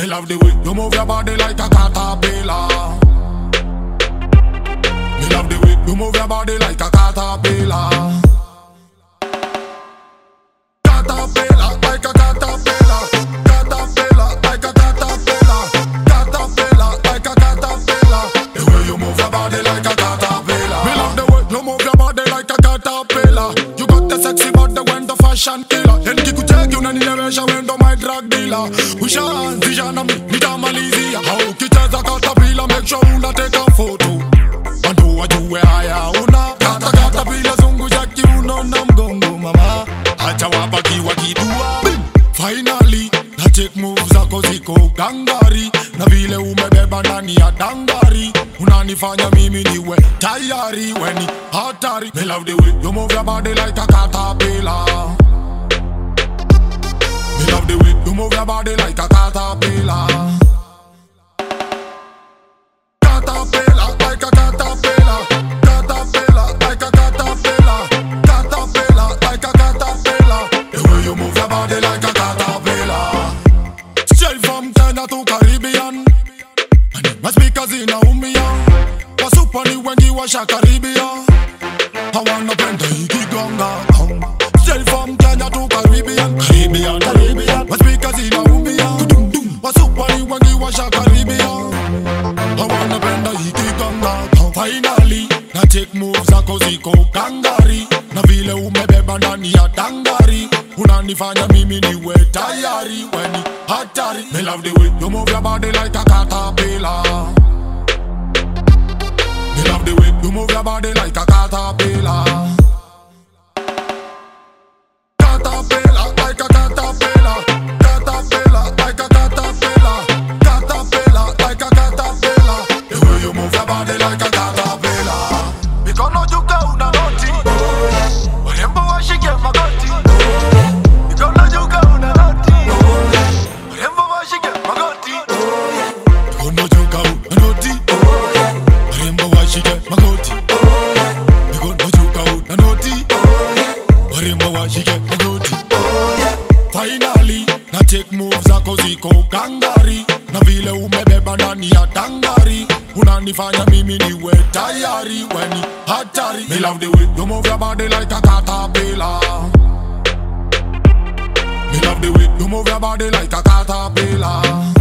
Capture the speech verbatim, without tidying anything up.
love the way you move your body like a caterpillar. Me love the way you move your body like a caterpillar. Caterpillar, like a caterpillar. Caterpillar, like a caterpillar. Caterpillar, like a caterpillar. The way you move your body like a caterpillar. Me love the way you move your body like a caterpillar. You got the sexy body when the fashion killer. En kikuteki unanielewesha wendo my drug dealer. Ushaanzisha mi nitamalizia. Ukicheza caterpillar make sure unateka photo. Andu wajue haya una kata caterpillar zungusha kiuno na mgongo mama. Acha wabaki wakidua. Finally na check moves zako ziko gangari. Na vile umebeba ndani ya dangari. Unanifanya mimi niwe tayari weni hatari. Me love the way you move your body like a caterpillar. Me love the way you move your body like a caterpillar. Caterpillar, like a caterpillar. Caterpillar, like a caterpillar. Caterpillar, like a caterpillar. The way you move your body like a caterpillar. Straight from Kenya to Caribbean. And it must be cause in Naumia. Wasupani wengi washa Caribbean. I wanna bend the ikigonga. Straight from Kenya to Caribbean. Caribbean, Caribbean. Must be cause in Naumia. Wasupani wengi washa Caribbean. I wanna bend the ikigonga. Finally, na take moves zako ziko gangari. Na vile umebeba ndani ya dangari. Unanifanya mimi niwe tayari weni hatari. Me love the way you move your body like a caterpillar. Me love the way you move your body like a caterpillar. Caterpillar, like a caterpillar. Caterpillar, like a caterpillar. Caterpillar, like a caterpillar. The way you move your body like a caterpillar. Mikono juu una noti. Urembo washike magoti. Mikono juu una noti. Urembo washike magoti. Mikono juu una noti. Urembo washike magoti. Mikono juu una noti. Urembo washike magoti. Finally, na take moves zako ziko gangari. Na vile umebeba ndani ya dangari. Unanifanya mimi niwe tayari weni hatari. Me love the way you move your body like a caterpillar. Me love the way you move your body like a caterpillar.